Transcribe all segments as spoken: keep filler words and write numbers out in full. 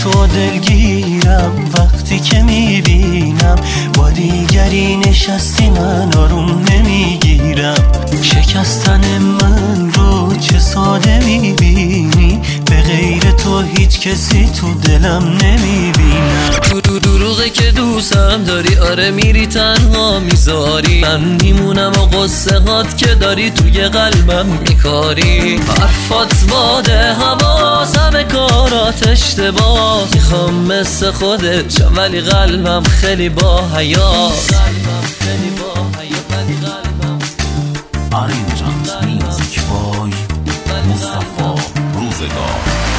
تو دلگیرم، وقتی که میبینم با دیگری نشستی من آروم نمیگیرم. شکستن من رو چه ساده میبینی، به غیر تو هیچ کسی تو دلم نمیبینم. تو دروغه که دوستم داری، آره میری تنها میذاری، من میمونم و قصه هات که داری توی قلبم میکاری. حرفات باده حواس، همه کارات اشتباه، میخوام مثل خودت شم ولی قلبم خیلی با حیاس. آرینجانس میوزیک بای مصطفی روزگار.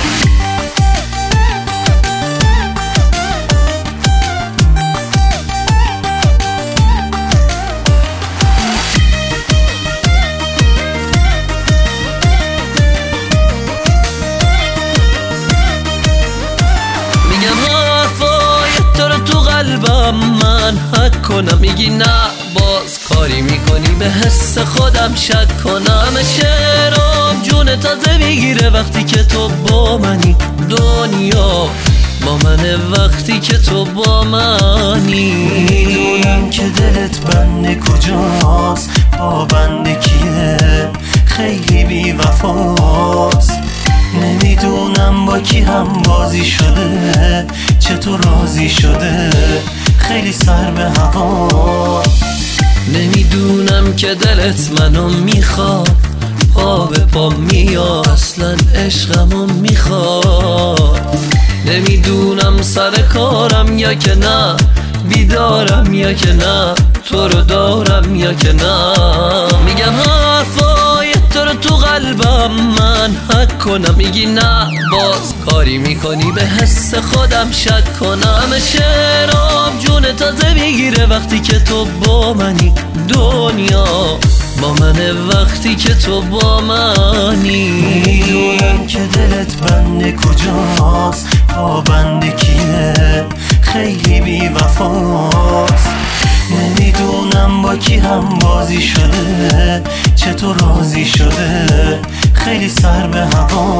قلبم من حک کنم، میگی نه باز کاری میکنی به حس خودم شک کنم. شعرام جون تازه میگیره وقتی که تو با منی، دنیا با منه وقتی که تو با منی. میدونم که دلت بنده کجاست، با بنده کیه، خیلی بی وفاست. نمیدونم با کی هم بازی شده، چطور راضی شده، خیلی سر به هوا. نمیدونم که دلت منو میخواد، پا به پا میاد، اصلا عشقمو میخواد. نمیدونم سر کارم یا که نه، بیدارم یا که نه، تو رو دارم یا که نه. میگم حرفای تو رو تو قلبم من حک کنم، میگی نه باز کاری میکنی به حس خودم شک کنم. شعرام جون تازه میگیره وقتی که تو با منی، دنیا با منه وقتی که تو با منی. میدونم که دلت بنده کجاست، با بنده کیه، خیلی بی وفاست. نمیدونم با کی هم بازی شده، چطور راضی شده، خیلی سر به هوا.